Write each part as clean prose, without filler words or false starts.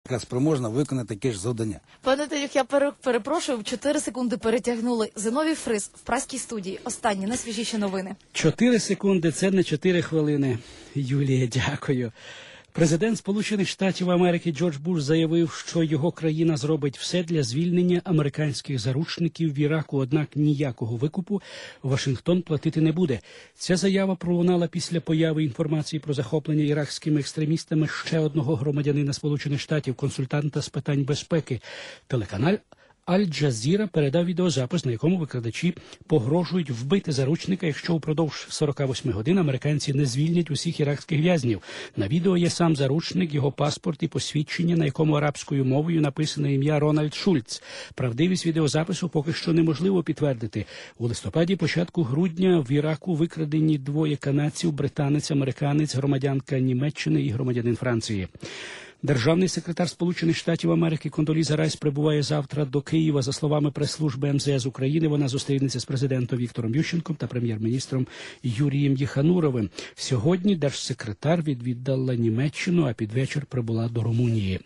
яка спроможна виконати таке ж завдання. Пане Тенюх, я перепрошую, 4 секунди перетягнули. Зиновій Фрис в Праській студії. Останні, найсвіжіші новини. 4 секунди – це не 4 хвилини. Юлія, дякую. Президент Сполучених Штатів Америки Джордж Буш заявив, що його країна зробить все для звільнення американських заручників в Іраку, однак ніякого викупу Вашингтон платити не буде. Ця заява пролунала після появи інформації про захоплення іракськими екстремістами ще одного громадянина Сполучених Штатів, консультанта з питань безпеки. Телеканал Аль-Джазіра передав відеозапис, на якому викрадачі погрожують вбити заручника, якщо упродовж 48 годин американці не звільнять усіх іракських в'язнів. На відео є сам заручник, його паспорт і посвідчення, на якому арабською мовою написано ім'я Рональд Шульц. Правдивість відеозапису поки що неможливо підтвердити. У листопаді, початку грудня в Іраку викрадені 2 канадців, британець, американець, громадянка Німеччини і громадянин Франції. Державний секретар Сполучених Штатів Америки Кондоліза Райс прибуває завтра до Києва. За словами прес-служби МЗС України, вона зустрінеться з президентом Віктором Ющенком та прем'єр-міністром Юрієм Єхануровим. Сьогодні держсекретар відвідала Німеччину, а під вечір прибула до Румунії.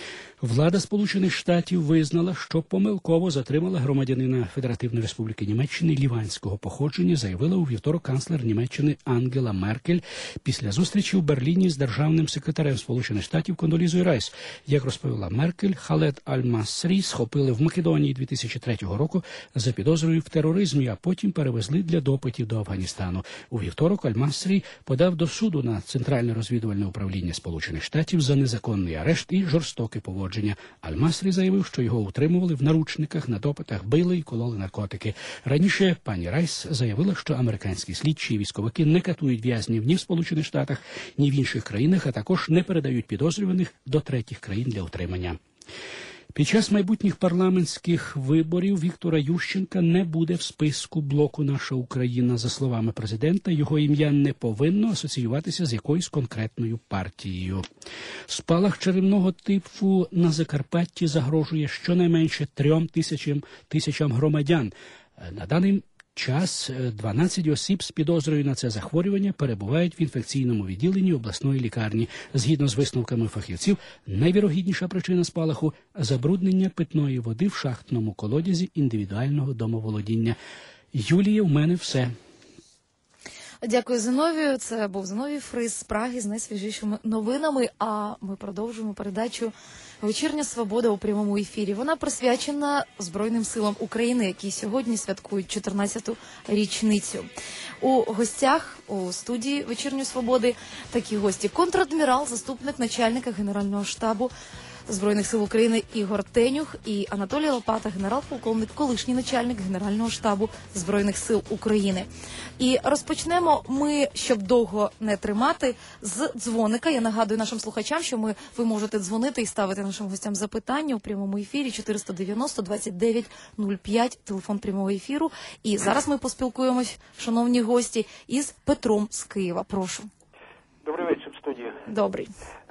Влада Сполучених Штатів визнала, що помилково затримала громадянина Федеративної Республіки Німеччини ліванського походження, заявила у вівторок канцлер Німеччини Ангела Меркель після зустрічі в Берліні з державним секретарем Сполучених Штатів Кондолізою Райс. Як розповіла Меркель, Халед Аль-Масрі схопили в Македонії 2003 року за підозрою в тероризмі, а потім перевезли для допитів до Афганістану. У вівторок Аль-Масрі подав до суду на Центральне розвідувальне управління Сполучених Штатів за незаконний арешт і жорстоке поводження. Аль-Масрі заявив, що його утримували в наручниках, на допитах били і кололи наркотики. Раніше пані Райс заявила, що американські слідчі і військовики не катують в'язнів ні в Сполучених Штатах, ні в інших країнах, а також не передають підозрюваних до третіх країн для утримання. Під час майбутніх парламентських виборів Віктора Ющенка не буде в списку блоку «Наша Україна». За словами президента, його ім'я не повинно асоціюватися з якоюсь конкретною партією. Спалах черевного тифу на Закарпатті загрожує щонайменше 3 тисячам громадян. На даний час 12 осіб з підозрою на це захворювання перебувають в інфекційному відділенні обласної лікарні. Згідно з висновками фахівців, найвірогідніша причина спалаху – забруднення питної води в шахтному колодязі індивідуального домоволодіння. Юлія, у мене все. Дякую, Зиновію. Це був Зиновій Фрис з Праги з найсвіжішими новинами. А ми продовжуємо передачу «Вечірня свобода» у прямому ефірі. Вона присвячена Збройним силам України, які сьогодні святкують 14-ту річницю. У гостях у студії «Вечірньої свободи» такі гості. Контрадмірал, заступник начальника Генерального штабу Збройних сил України Ігор Тенюх і Анатолій Лопата, генерал-полковник, колишній начальник Генерального штабу Збройних сил України. І розпочнемо ми, щоб довго не тримати, з дзвоника. Я нагадую нашим слухачам, що ви можете дзвонити і ставити нашим гостям запитання у прямому ефірі 490-29-05, телефон прямого ефіру. І зараз ми поспілкуємось, шановні гості, із Петром з Києва. Прошу. Добрий вечір, студія. Добрий.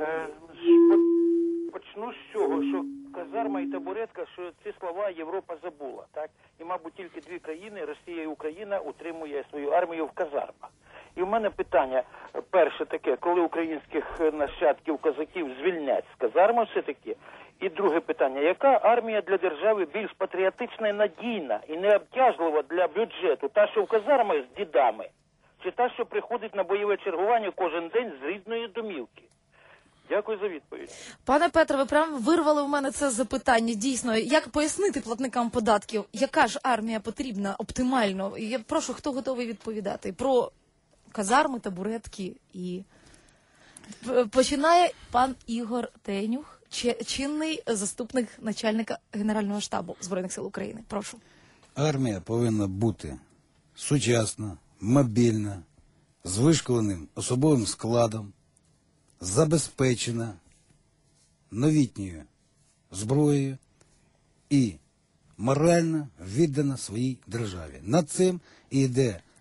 Почну з цього, що казарма і табуретка, що ці слова Європа забула, так? І, мабуть, тільки 2 країни, Росія і Україна, утримує свою армію в казармах. І в мене питання перше таке, коли українських нащадків, козаків звільнять з казарми все-таки? І друге питання, яка армія для держави більш патріотична і надійна, і необтяжлива для бюджету? Та, що в казармах з дідами, чи та, що приходить на бойове чергування кожен день з рідної домівки? Дякую за відповідь. Пане Петре, ви прямо вирвали в мене це запитання. Дійсно, як пояснити платникам податків, яка ж армія потрібна оптимально? Я прошу, хто готовий відповідати? Про казарми, табуретки і... Починає пан Ігор Тенюх, чинний заступник начальника Генерального штабу Збройних сил України. Прошу. Армія повинна бути сучасна, мобільна, з вишколеним особовим складом, забезпечена новітньою зброєю і морально віддана своїй державі. Над цим і йде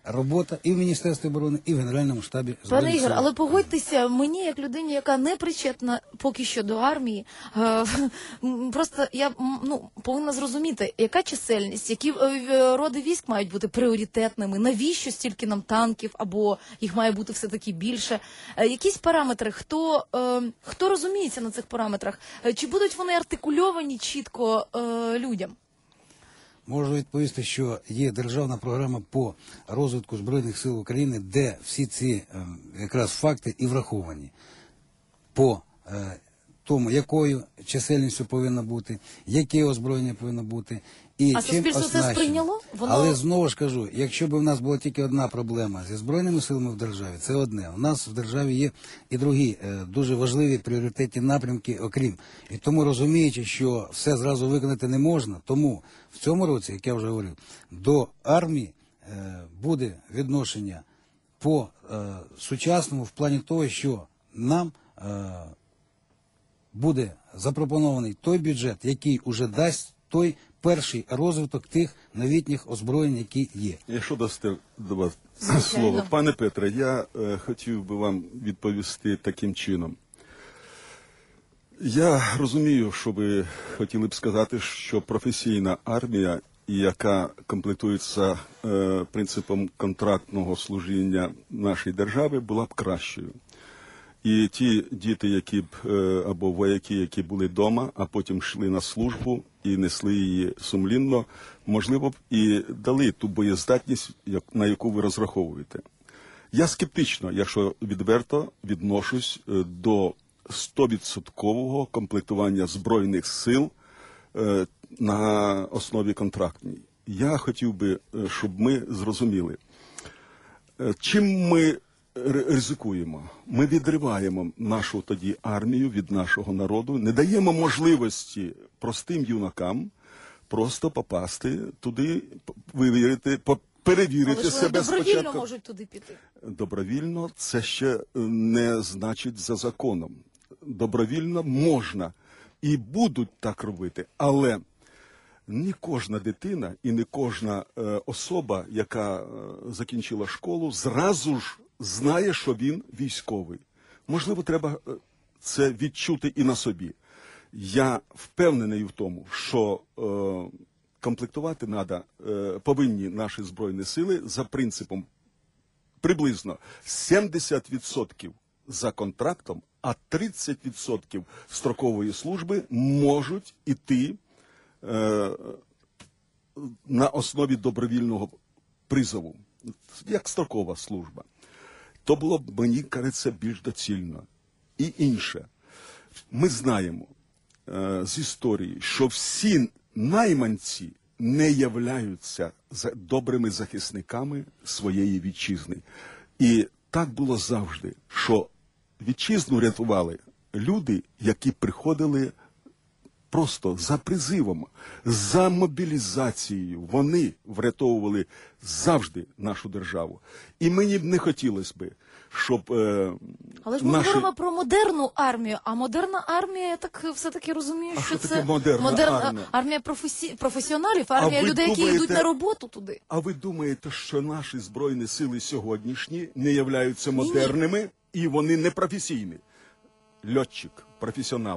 робота і в Міністерстві оборони, і в Генеральному штабі Пане Збройних Ігор, Сил. але погодьтеся, мені, як людині, яка не причетна поки що до армії, просто я повинна зрозуміти, яка чисельність, які роди військ мають бути пріоритетними, навіщо стільки нам танків, або їх має бути все-таки більше. Якісь параметри, хто розуміється на цих параметрах? Чи будуть вони артикульовані чітко людям? Можу відповісти, що є державна програма по розвитку Збройних сил України, де всі ці якраз факти і враховані. По тому, якою чисельністю повинно бути, яке озброєння повинно бути, і А чим суспільство це оснащено. сприйняло? Але знову ж кажу, якщо б у нас була тільки одна проблема зі Збройними силами в державі, це одне. У нас в державі є і другі дуже важливі пріоритетні напрямки, окрім. І тому, розуміючи, що все зразу виконати не можна, тому в цьому році, як я вже говорив, до армії буде відношення по сучасному в плані того, що нам буде запропонований той бюджет, який уже дасть той перший розвиток тих новітніх озброєнь, які є. Якщо дасте до вас Звичайно. слово. Пане Петре, я хотів би вам відповісти таким чином. Я розумію, що ви хотіли б сказати, що професійна армія, яка комплектується принципом контрактного служіння нашої держави, була б кращою. І ті діти, які б або вояки, які були вдома, а потім йшли на службу і несли її сумлінно, можливо б і дали ту боєздатність, на яку ви розраховуєте. Я скептично, якщо відверто, відношусь до 100% комплектування Збройних сил на основі контрактній. Я хотів би, щоб ми зрозуміли, чим ми ризикуємо. Ми відриваємо нашу тоді армію від нашого народу, не даємо можливості простим юнакам просто попасти туди, вивірити, перевірити Але ж вони себе добровільно спочатку. можуть туди піти. Добровільно це ще не значить за законом. Добровільно можна і будуть так робити, але не кожна дитина і не кожна особа, яка закінчила школу, зразу ж знає, що він військовий. Можливо, треба це відчути і на собі. Я впевнений в тому, що комплектувати повинні наші Збройні сили за принципом приблизно 70% за контрактом, а 30% строкової служби можуть іти на основі добровільного призову, як строкова служба. То було б, мені кажеться, більш доцільно. І інше. Ми знаємо з історії, що всі найманці не являються добрими захисниками своєї вітчизни. І так було завжди, що вітчизну рятували люди, які приходили просто за призивом, за мобілізацією. Вони врятовували завжди нашу державу. І мені б не хотілося б, щоб Але ж ми говоримо про модерну армію, а модерна армія, я так все-таки розумію, А що що це таке модерна армія? професіоналів, армія ви людей, які думаєте- йдуть на роботу туди. А ви думаєте, що наші Збройні сили сьогоднішні не являються модерними і вони не професійні? Льотчик, професіонал.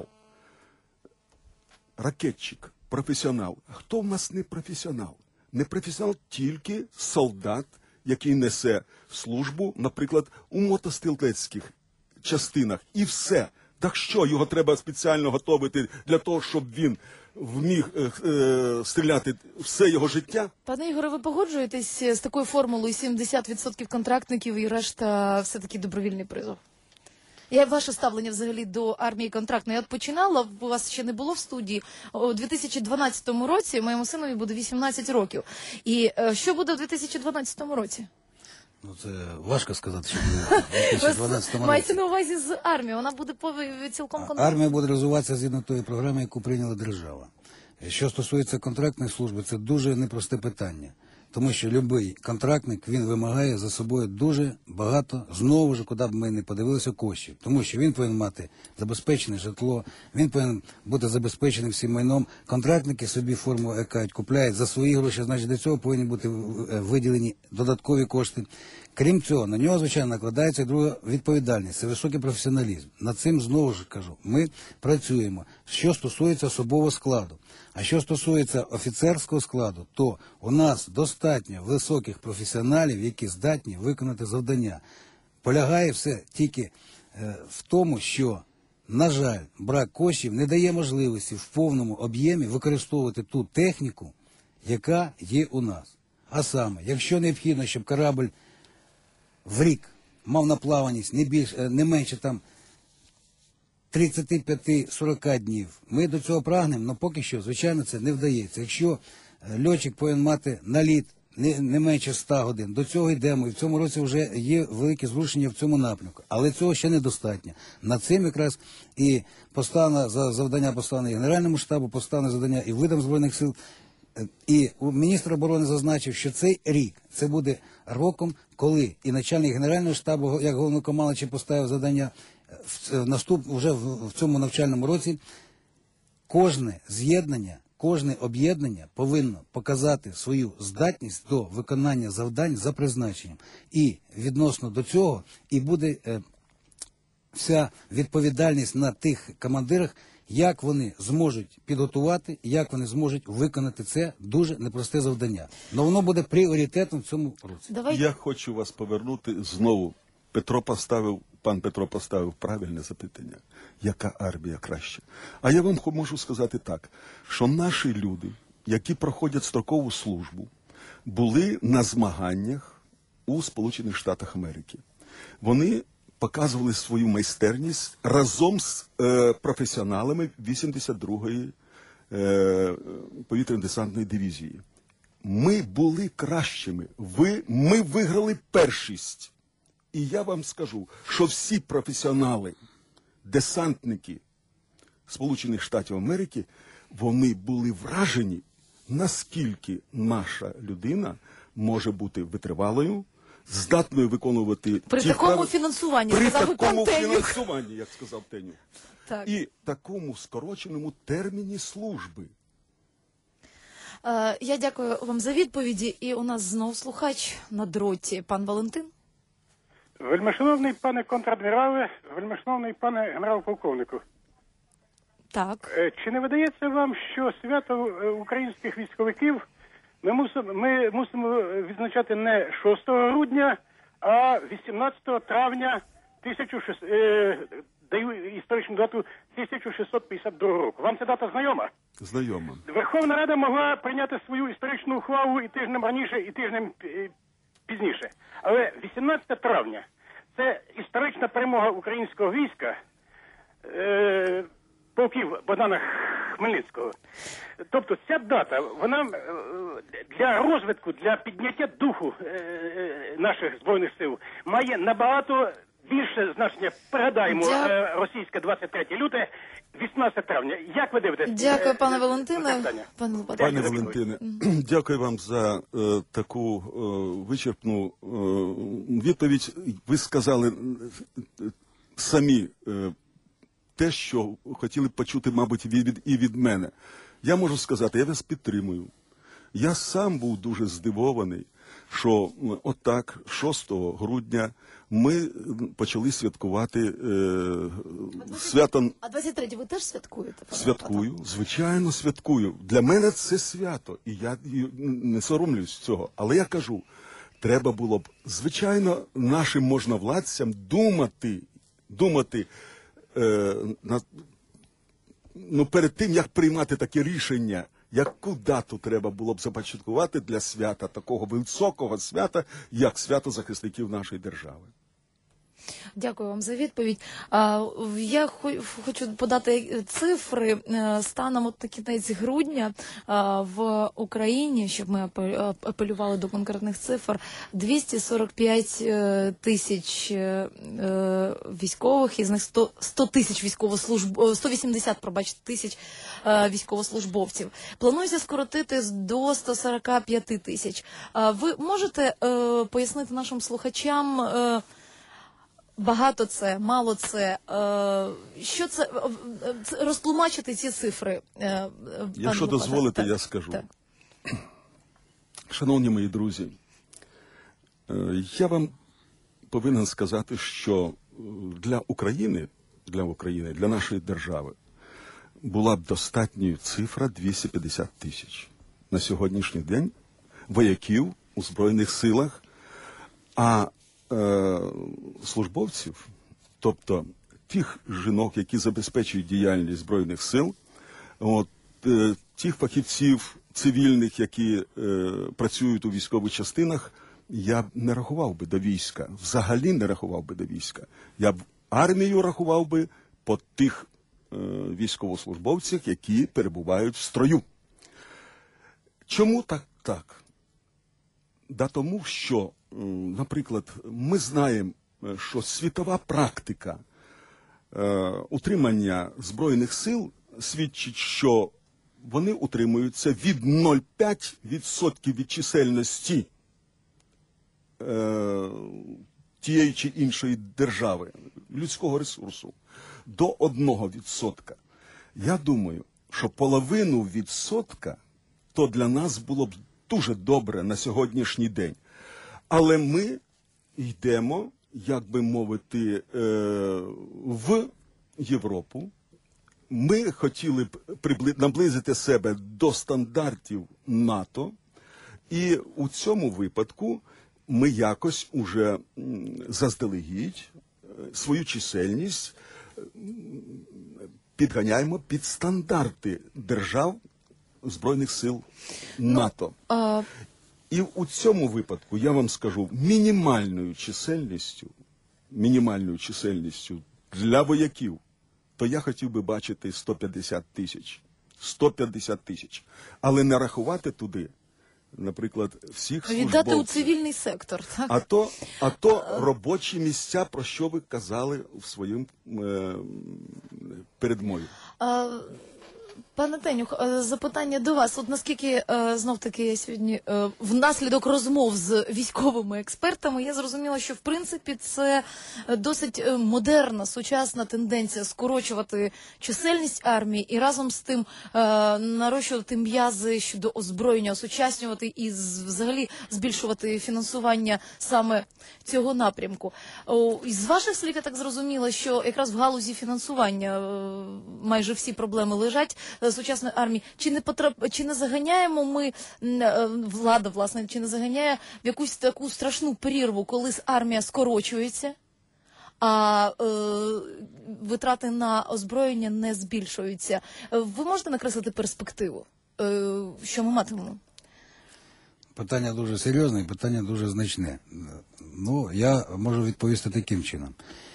Ракетчик, професіонал. А хто в нас не професіонал? Не професіонал тільки солдат, який несе службу, наприклад, у мотострілецьких частинах. І все. Так що, його треба спеціально готувати для того, щоб він вміг стріляти все його життя? Пане Ігоре, ви погоджуєтесь з такою формулою 70% контрактників і решта все-таки добровільний призов? Ваше ставлення взагалі до армії контрактної. Я от починала, у вас ще не було в студії. У 2012 році моєму синові буде 18 років. І що буде у 2012 році? Ну, це важко сказати, що буде в 2012 році. Мається на увазі з армією, вона буде цілком контрактна. Армія буде розвиватися згідно тої програми, яку прийняла держава. Що стосується контрактної служби, це дуже непросте питання. Тому що будь-який контрактник, він вимагає за собою дуже багато, знову ж, куди б ми не подивилися, коштів. Тому що він повинен мати забезпечене житло, він повинен бути забезпеченим всім майном. Контрактники собі форму екають, купляють за свої гроші, значить до цього повинні бути виділені додаткові кошти. Крім цього, на нього, звичайно, накладається і друга відповідальність, це високий професіоналізм. Над цим, знову ж кажу, ми працюємо. Що стосується особового складу. А що стосується офіцерського складу, то у нас достатньо високих професіоналів, які здатні виконати завдання. Полягає все тільки в тому, що, на жаль, брак коштів не дає можливості в повному об'ємі використовувати ту техніку, яка є у нас. А саме, якщо необхідно, щоб корабль в рік мав наплаваність не менше там 35-40 днів. Ми до цього прагнемо, але поки що, звичайно, це не вдається. Якщо льотчик повинен мати наліт не менше 100 годин, до цього йдемо. І в цьому році вже є великі зрушення в цьому напрямку. Але цього ще недостатньо. Над цим якраз і завдання поставлено і Генеральному штабу, поставлено завдання і Видам Збройних сил. І міністр оборони зазначив, що цей рік, це буде роком, коли і начальник Генерального штабу, як головнокомандуючий, поставив завдання вже в цьому навчальному році, кожне з'єднання, кожне об'єднання повинно показати свою здатність до виконання завдань за призначенням. І відносно до цього і буде вся відповідальність на тих командирах, як вони зможуть підготувати, як вони зможуть виконати це дуже непросте завдання. Але воно буде пріоритетом в цьому році. Я хочу вас повернути знову. Пан Петро поставив правильне запитання. Яка армія краще? А я вам можу сказати так, що наші люди, які проходять строкову службу, були на змаганнях у Сполучених Штатах Америки. Вони показували свою майстерність разом з професіоналами 82-ї повітряно-десантної дивізії. Ми були кращими. Ми виграли першість. І я вам скажу, що всі професіонали, десантники Сполучених Штатів Америки, вони були вражені, наскільки наша людина може бути витривалою, здатною виконувати при такому фінансуванні, при сказав такому Тенюк. фінансуванні, як сказав Тенюк, Так. і такому скороченому терміні служби. Я дякую вам за відповіді. І у нас знов слухач на дроті. Пан Валентин. Вельмишановний пане контрадмірале, вельмишановний пане генерал-полковнику. Так. Чи не видається вам, що свято українських військовиків ми мусимо відзначати не 6 грудня, а 18 травня даю історичну дату 1652 року. Вам ця дата знайома? Знайомо. Верховна Рада могла прийняти свою історичну ухвалу і тижнем раніше, і тижнем пізніше. Але 18 травня – це історична перемога українського війська, полків Богдана Хмельницького. Тобто ця дата, вона для розвитку, для підняття духу наших Збройних сил має набагато більше значення. Пригадаємо, російське 23 люте, 18 травня. Як ви дивитесь? Дякую, пане Валентине. Пане Валентине, дякую вам за таку вичерпну відповідь. Ви сказали самі те, що хотіли б почути, мабуть, і від мене. Я можу сказати, я вас підтримую. Я сам був дуже здивований, що отак 6 грудня ми почали святкувати свято. А 23 ви теж святкуєте? Святкую, звичайно, святкую. Для мене це свято, і я не соромлюсь цього. Але я кажу, треба було б, звичайно, нашим можновладцям думати перед тим, як приймати таке рішення, яку дату треба було б започаткувати для свята, такого високого свята, як свято захисників нашої держави. Дякую вам за відповідь. Я хочу подати цифри. Станом от на кінець грудня в Україні, щоб ми апелювали до конкретних цифр, 245 тисяч військових, із них 100 тисяч 180, тисяч військовослужбовців. Планується скоротити до 145 тисяч. Ви можете пояснити нашим слухачам, багато це, мало це, що це, розтлумачити ці цифри? Якщо дозволите, я скажу. Так. Шановні мої друзі, я вам повинен сказати, що для України, для нашої держави, була б достатньою цифра 250 тисяч на сьогоднішній день вояків у Збройних силах, а службовців, тобто тих жінок, які забезпечують діяльність Збройних сил, тих фахівців цивільних, які працюють у військових частинах, я б не рахував би до війська, взагалі не рахував би до війська. Я б армію рахував би по тих військовослужбовцях, які перебувають в строю. Чому так? Да тому, що, наприклад, ми знаємо, що світова практика утримання Збройних сил свідчить, що вони утримуються від 0,5% від чисельності тієї чи іншої держави, людського ресурсу, до 1%. Я думаю, що половину відсотка то для нас було б дуже добре на сьогоднішній день. Але ми йдемо, як би мовити, в Європу. Ми хотіли б наблизити себе до стандартів НАТО, і у цьому випадку ми якось уже заздалегідь свою чисельність підганяємо під стандарти держав Збройних сил НАТО. І у цьому випадку, я вам скажу, мінімальною чисельністю для вояків, то я хотів би бачити 150 тисяч. 150 тисяч. Але не рахувати туди, наприклад, всіх службовців. Віддати у цивільний сектор. Так? А то робочі місця, про що ви казали в своєму передмові. Пане Тенюх, запитання до вас. От наскільки, знов-таки, я сьогодні внаслідок розмов з військовими експертами, я зрозуміла, що, в принципі, це досить модерна, сучасна тенденція скорочувати чисельність армії і разом з тим нарощувати м'язи щодо озброєння, осучаснювати і взагалі збільшувати фінансування саме цього напрямку. З ваших слів я так зрозуміла, що якраз в галузі фінансування майже всі проблеми лежать сучасної армії. Чи не заганяємо ми, влада, власне, чи не заганяє в якусь таку страшну прірву, коли армія скорочується, а витрати на озброєння не збільшуються? Ви можете накреслити перспективу? Що ми матимемо? Питання дуже серйозне і питання дуже значне. Ну, я можу відповісти таким чином.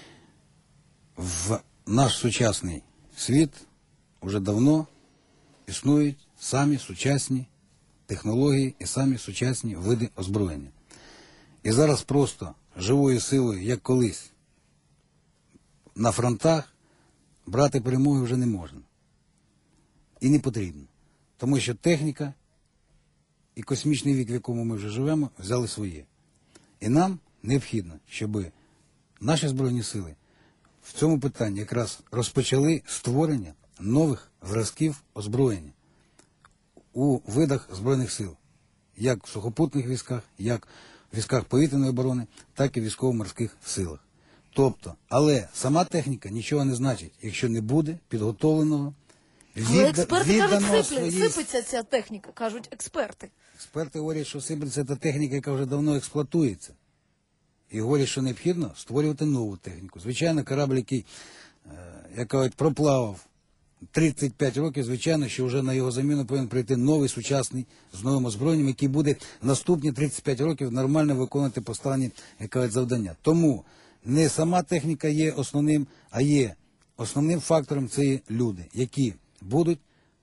В наш сучасний світ уже давно існують самі сучасні технології і самі сучасні види озброєння. І зараз просто живою силою, як колись, на фронтах брати перемоги вже не можна. І не потрібно. Тому що техніка і космічний вік, в якому ми вже живемо, взяли своє. І нам необхідно, щоб наші Збройні сили в цьому питанні якраз розпочали створення нових зразків озброєння у видах Збройних сил, як в сухопутних військах, як в військах повітряної оборони, так і в військово-морських силах. Тобто, але сама техніка нічого не значить, якщо не буде підготовленого, Але експерти кажуть, своїй... сипеться ця техніка, кажуть експерти. Експерти говорять, що сипеться та техніка, яка вже давно експлуатується. І говорять, що необхідно створювати нову техніку. Звичайно, корабль, який, як кажуть, проплавав 35 років, звичайно, що вже на його заміну повинен прийти новий, сучасний, з новим озброєнням, який буде наступні 35 років нормально виконувати поставлені, як кажуть, завдання. Тому не сама техніка є основним, а є основним фактором це є люди, які будуть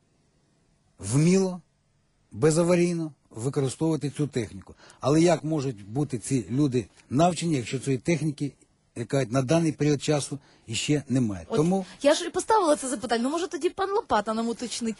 вміло, безаварійно використовувати цю техніку. Але як можуть бути ці люди навчені, якщо цієї техніки, яка на даний період часу іще немає? От Тому я ж і поставила це запитання. Ну, може, тоді пан Лопата нам уточнить.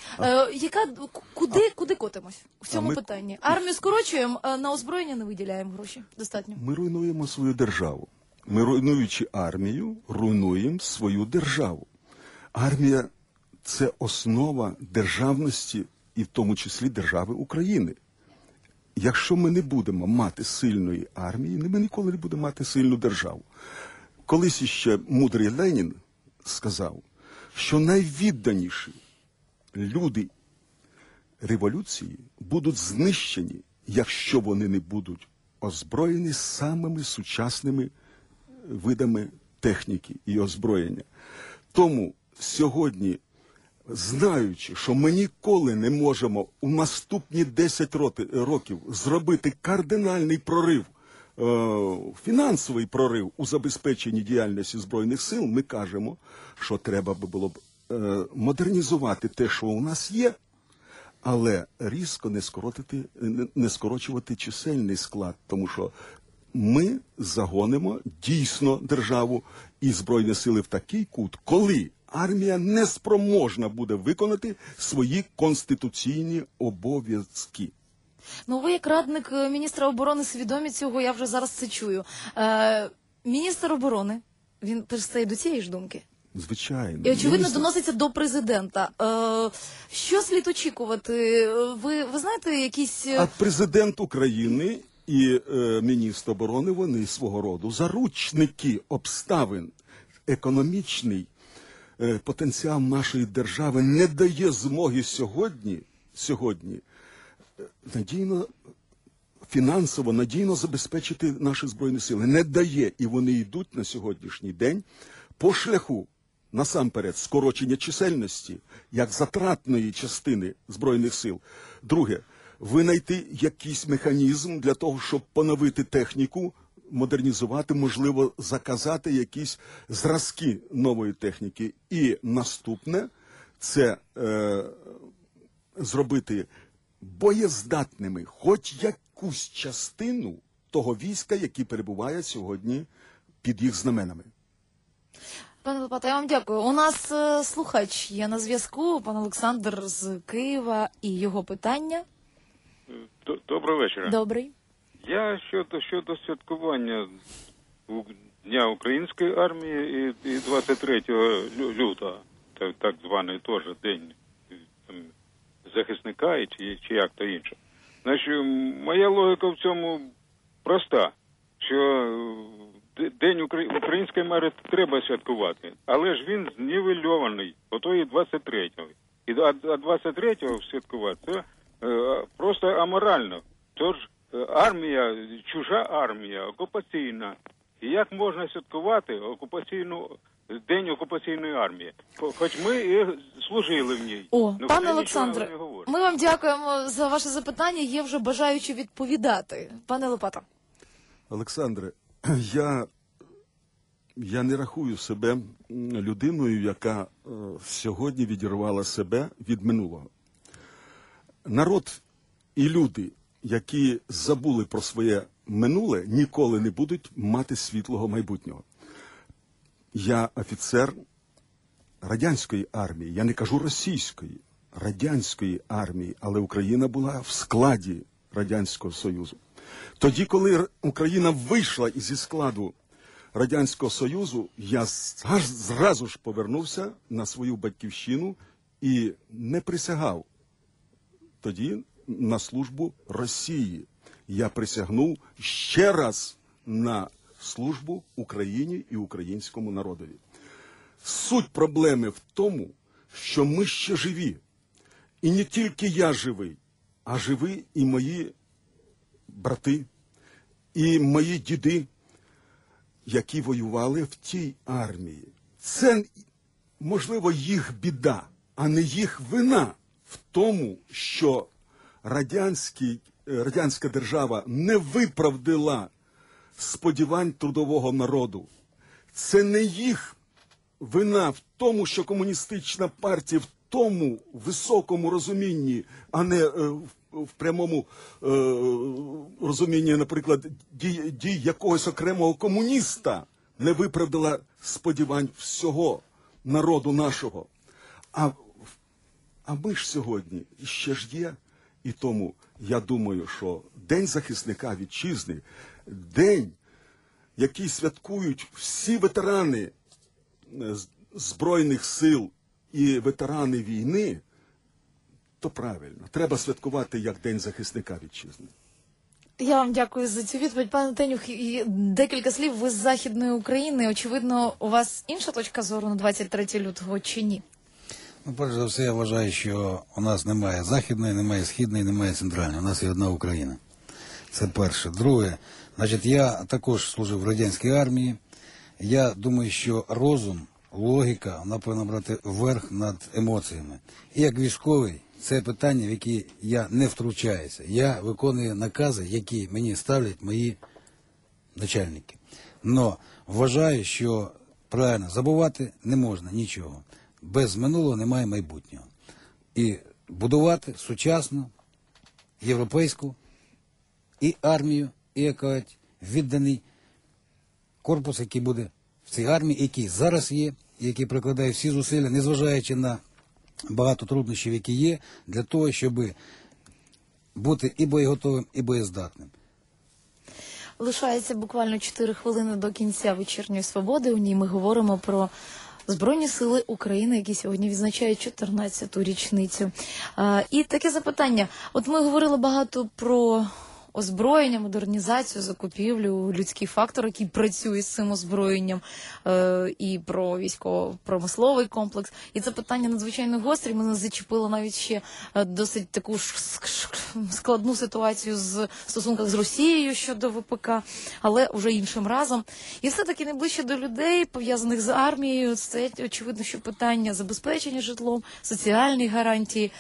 Куди котимось в цьому ми- питанні? Армію скорочуємо, на озброєння не виділяємо гроші. Достатньо. Ми руйнуємо свою державу. Ми, руйнуючи армію, руйнуємо свою державу. Армія – це основа державності, і в тому числі держави України. Якщо ми не будемо мати сильної армії, ми ніколи не будемо мати сильну державу. Колись іще мудрий Ленін сказав, що найвідданіші люди революції будуть знищені, якщо вони не будуть озброєні самими сучасними видами техніки і озброєння. Тому сьогодні, знаючи, що ми ніколи не можемо у наступні 10 років зробити кардинальний прорив, фінансовий прорив у забезпеченні діяльності Збройних сил, ми кажемо, що треба би було б модернізувати те, що у нас є, але різко не скорочувати чисельний склад, тому що ми загонимо дійсно державу і Збройні сили в такий кут, коли армія не спроможна буде виконати свої конституційні обов'язки. Ну, ви як радник міністра оборони свідомі цього, я вже зараз це чую. Міністр оборони, він перестає до цієї ж думки. Звичайно. І, очевидно, Міністр- доноситься до президента. Що слід очікувати? Ви знаєте якісь... А президент України і міністр оборони, вони свого роду заручники обставин. Економічний потенціал нашої держави не дає змоги сьогодні фінансово надійно забезпечити наші Збройні сили. Не дає. І вони йдуть на сьогоднішній день по шляху, насамперед, скорочення чисельності, як затратної частини Збройних сил. Друге, винайти якийсь механізм для того, щоб поновити техніку, модернізувати, можливо, заказати якісь зразки нової техніки. І наступне – це зробити боєздатними хоч якусь частину того війська, яке перебуває сьогодні під їх знаменами. Пане Лопата, я вам дякую. У нас слухач є на зв'язку, пан Олександр з Києва, і його питання. Доброго вечора. Добрий. Я щодо святкування Дня Української армії і 23 лютого, так званий теж День захисника, чи як то інше. Значить, моя логіка в цьому проста, що День української армії треба святкувати, але ж він знівельований, ото і 23-го. А 23-го святкувати це просто аморально. Тож армія, чужа армія, окупаційна. І як можна святкувати День окупаційної армії? Хоч ми і служили в ній. Пане Олександре, ми вам дякуємо за ваше запитання. Є вже бажаючі відповідати. Пане Лопата. Олександре, я не рахую себе людиною, яка сьогодні відірвала себе від минулого. Народ і люди, які забули про своє минуле, ніколи не будуть мати світлого майбутнього. Я офіцер радянської армії, я не кажу російської, радянської армії, але Україна була в складі Радянського Союзу. Тоді, коли Україна вийшла зі складу Радянського Союзу, я зразу ж повернувся на свою батьківщину і не присягав тоді на службу Росії. Я присягнув ще раз на службу Україні і українському народові. Суть проблеми в тому, що ми ще живі. І не тільки я живий, а живі і мої брати, і мої діди, які воювали в тій армії. Це, можливо, їх біда, а не їх вина в тому, що радянська держава не виправдала сподівань трудового народу. Це не їх вина в тому, що комуністична партія в тому високому розумінні, а не в прямому розумінні, наприклад, дій якогось окремого комуніста не виправдала сподівань всього народу нашого. А ми ж сьогодні ще ж є, і тому я думаю, що День захисника вітчизни, день, який святкують всі ветерани Збройних сил і ветерани війни, то правильно. Треба святкувати як День захисника вітчизни. Я вам дякую за цю відповідь. Пане Тенюх, і декілька слів. Ви з Західної України. Очевидно, у вас інша точка зору на 23 лютого чи ні? Ну, перш за все, я вважаю, що у нас немає Західної, немає Східної, немає Центральної. У нас є одна Україна. Це перше. Друге, значить, я також служив в радянській армії. Я думаю, що розум, логіка, вона повинна брати верх над емоціями. І як військовий, це питання, в які я не втручаюся. Я виконую накази, які мені ставлять мої начальники. Но вважаю, що правильно, забувати не можна нічого. Без минулого немає майбутнього. І будувати сучасну, європейську і армію, і, як кажуть, відданий корпус, який буде в цій армії, який зараз є, і який прикладає всі зусилля, незважаючи на багато труднощів, які є, для того, щоб бути і боєготовим, і боєздатним. Лишається буквально 4 хвилини до кінця вечірньої свободи. У ній ми говоримо про Збройні сили України, які сьогодні відзначають 14-ту річницю. І таке запитання. От ми говорили багато про озброєння, модернізацію, закупівлю, людський фактор, який працює з цим озброєнням, і про військово-промисловий комплекс. І це питання надзвичайно гострі. Мене зачепило навіть ще досить таку складну ситуацію в стосунках з Росією щодо ВПК, але вже іншим разом. І все-таки найближче до людей, пов'язаних з армією, це очевидно, що питання забезпечення житлом, соціальні гарантії.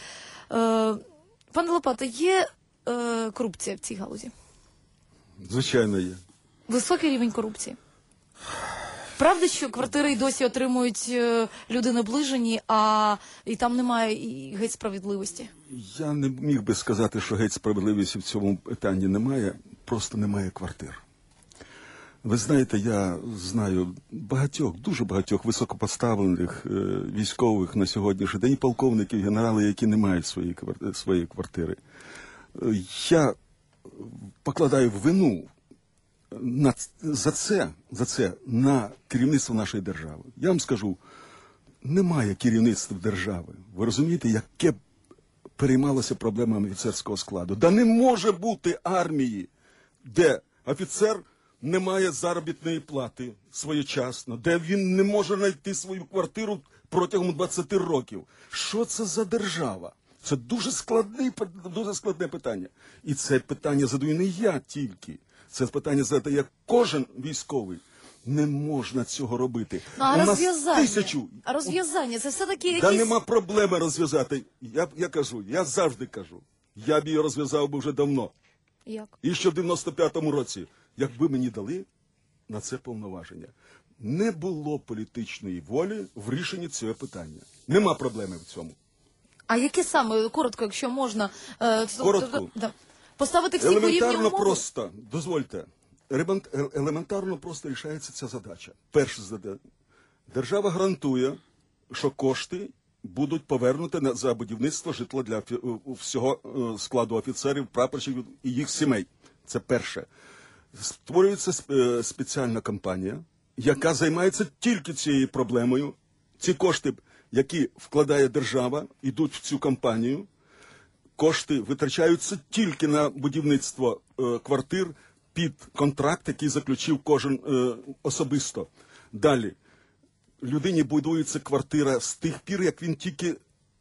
Пане Лопата, є корупція в цій галузі? Звичайно, є. Високий рівень корупції. Правда, що квартири й досі отримують люди наближені, а і там немає і геть справедливості? Я не міг би сказати, що геть справедливості в цьому питанні немає, просто немає квартир. Ви знаєте, я знаю дуже багатьох високопоставлених військових на сьогоднішній день, полковників, генерали, які не мають своєї квартири. Я покладаю вину за це на керівництво нашої держави. Я вам скажу, немає керівництва держави. Ви розумієте, яке переймалося проблемами офіцерського складу? Да не може бути армії, де офіцер не має заробітної плати своєчасно, де він не може знайти свою квартиру протягом 20 років. Що це за держава? Це дуже складне питання. І це питання задаю не я тільки. Це питання задає кожен військовий. Не можна цього робити. Ну, а розв'язання, це все-таки якісь... Да нема проблеми розв'язати. Я завжди кажу. Я б її розв'язав би вже давно. Як? І ще в 95-му році, якби мені дали на це повноваження. Не було політичної волі в рішенні цього питання. Нема проблеми в цьому. А які саме, коротко, якщо можна, Коротко. Поставити всі по рівні умови? Просто, дозвольте, елементарно просто рішається ця задача. Перша задача. Держава гарантує, що кошти будуть повернуті за будівництво житла для всього складу офіцерів, прапорщиків і їх сімей. Це перше. Створюється спеціальна компанія, яка займається тільки цією проблемою. Ці кошти, які вкладає держава, йдуть в цю компанію. Кошти витрачаються тільки на будівництво квартир під контракт, який заключив кожен особисто. Далі. Людині будується квартира з тих пір, як він тільки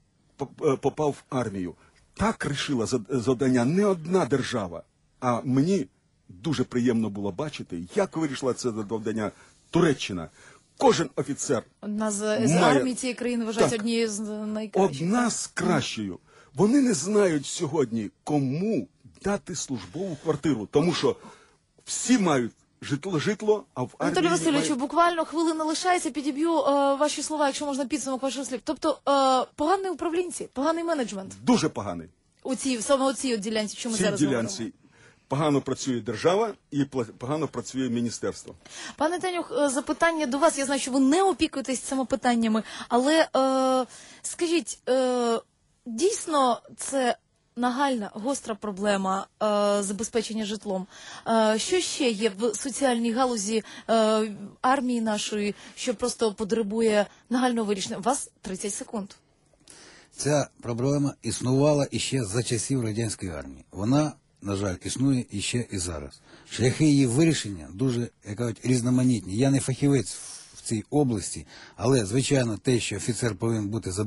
попав в армію. Так рішила завдання не одна держава. А мені дуже приємно було бачити, як вирішила це завдання Туреччина. Кожен офіцер одна з армій цієї країни вважається однією з найкращих. Одна з кращою. Вони не знають сьогодні, кому дати службову квартиру. Тому що всі мають житло, а в армії Анатолій Васильовичу, немає. буквально хвилина лишається, підіб'ю ваші слова, якщо можна підсумок ваших слів. Тобто погані управлінці, поганий менеджмент Дуже поганий. саме у цій от ділянці, що ми В цій зараз ділянці говоримо. погано працює держава і погано працює міністерство. Пане Танюх, запитання до вас. Я знаю, що ви не опікуєтесь цими питаннями, але скажіть, дійсно це нагальна, гостра проблема забезпечення житлом. Що ще є в соціальній галузі армії нашої, що просто потребує нагального вирішення? У вас 30 секунд. Ця проблема існувала іще за часів радянської армії. Вона, на жаль, існує іще і зараз. Шляхи її вирішення дуже, як кажуть, різноманітні. Я не фахівець в цій області, але, звичайно, те, що офіцер повинен бути